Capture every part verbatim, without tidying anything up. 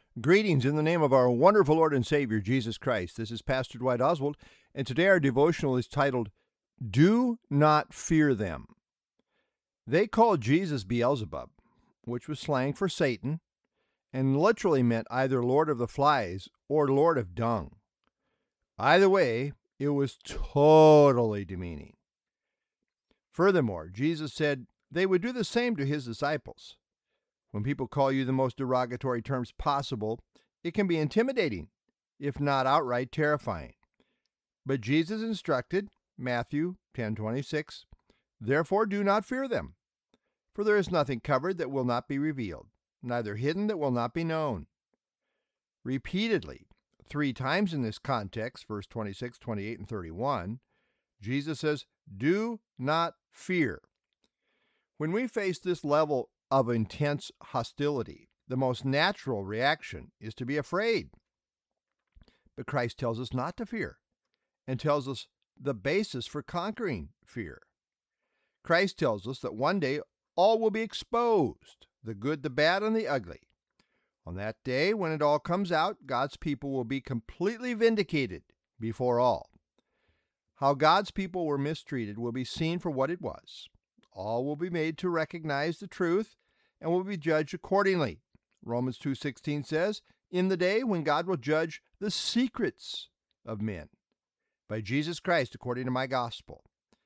Greetings in the name of our wonderful Lord and Savior, Jesus Christ. This is Pastor Dwight Oswald, and today our devotional is titled, Do Not Fear Them. They called Jesus Beelzebub, which was slang for Satan, and literally meant either Lord of the Flies or Lord of Dung. Either way, it was totally demeaning. Furthermore, Jesus said they would do the same to his disciples. When people call you the most derogatory terms possible, it can be intimidating, if not outright terrifying. But Jesus instructed, Matthew ten twenty-six, Therefore do not fear them, for there is nothing covered that will not be revealed, neither hidden that will not be known. Repeatedly, three times in this context, verse twenty-six, twenty-eight, and thirty-one, Jesus says, Do not fear. When we face this level of intense hostility, the most natural reaction is to be afraid. But Christ tells us not to fear and tells us the basis for conquering fear. Christ tells us that one day all will be exposed, the good, the bad, and the ugly. On that day, when it all comes out, God's people will be completely vindicated before all. How God's people were mistreated will be seen for what it was. All will be made to recognize the truth and will be judged accordingly. Romans two sixteen says, In the day when God will judge the secrets of men by Jesus Christ according to my gospel.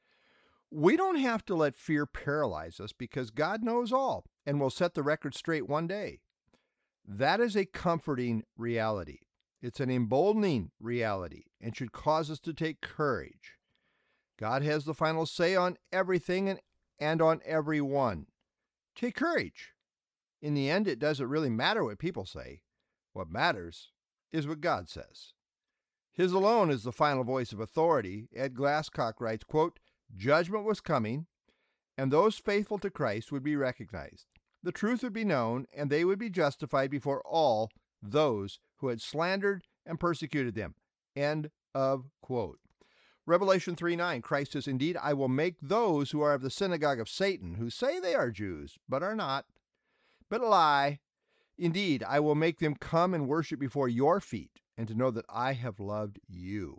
We don't have to let fear paralyze us because God knows all and will set the record straight one day. That is a comforting reality. It's an emboldening reality and should cause us to take courage. God has the final say on everything and, and on everyone. Take courage. In the end, it doesn't really matter what people say. What matters is what God says. His alone is the final voice of authority. Ed Glasscock writes, quote, Judgment was coming, and those faithful to Christ would be recognized. The truth would be known, and they would be justified before all those who had slandered and persecuted them. End of quote. Revelation three nine, Christ says, Indeed, I will make those who are of the synagogue of Satan, who say they are Jews, but are not, but lie. Indeed, I will make them come and worship before your feet, and to know that I have loved you.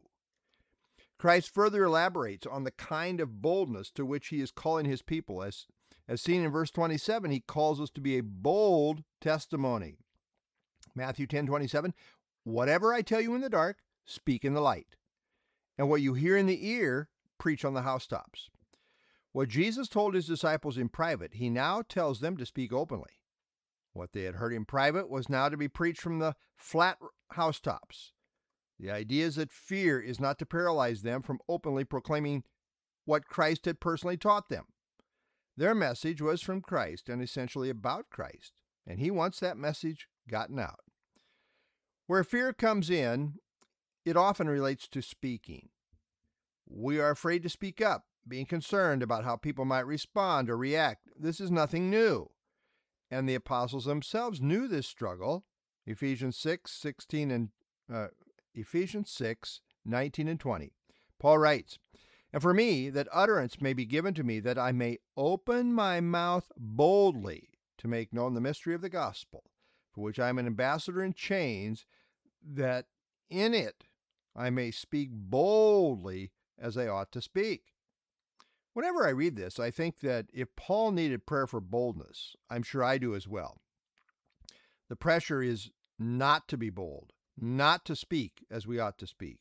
Christ further elaborates on the kind of boldness to which he is calling his people. As, as seen in verse twenty-seven, he calls us to be a bold testimony. Matthew ten twenty-seven, Whatever I tell you in the dark, speak in the light. And what you hear in the ear, preach on the housetops. What Jesus told his disciples in private, he now tells them to speak openly. What they had heard in private was now to be preached from the flat housetops. The idea is that fear is not to paralyze them from openly proclaiming what Christ had personally taught them. Their message was from Christ and essentially about Christ, and he wants that message gotten out. Where fear comes in, it often relates to speaking. We are afraid to speak up, being concerned about how people might respond or react. This is nothing new. And the apostles themselves knew this struggle. Ephesians six, sixteen and uh, Ephesians six, nineteen and twenty. Paul writes, And for me, that utterance may be given to me, that I may open my mouth boldly to make known the mystery of the gospel, for which I am an ambassador in chains, that in it I may speak boldly as I ought to speak. Whenever I read this, I think that if Paul needed prayer for boldness, I'm sure I do as well. The pressure is not to be bold, not to speak as we ought to speak,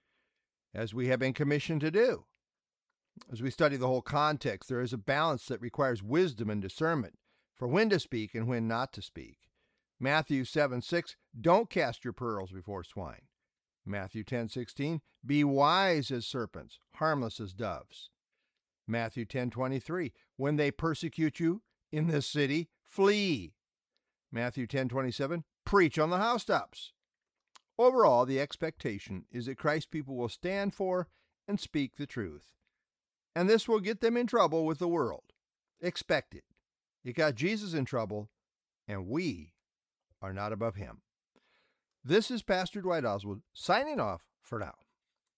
as we have been commissioned to do. As we study the whole context, there is a balance that requires wisdom and discernment for when to speak and when not to speak. Matthew seven six, Don't cast your pearls before swine. Matthew ten sixteen, Be wise as serpents, harmless as doves. Matthew ten twenty-three, When they persecute you in this city, flee. Matthew ten twenty-seven, Preach on the housetops. Overall, the expectation is that Christ's people will stand for and speak the truth. And this will get them in trouble with the world. Expect it. It got Jesus in trouble, and we are not above him. This is Pastor Dwight Oswald signing off for now.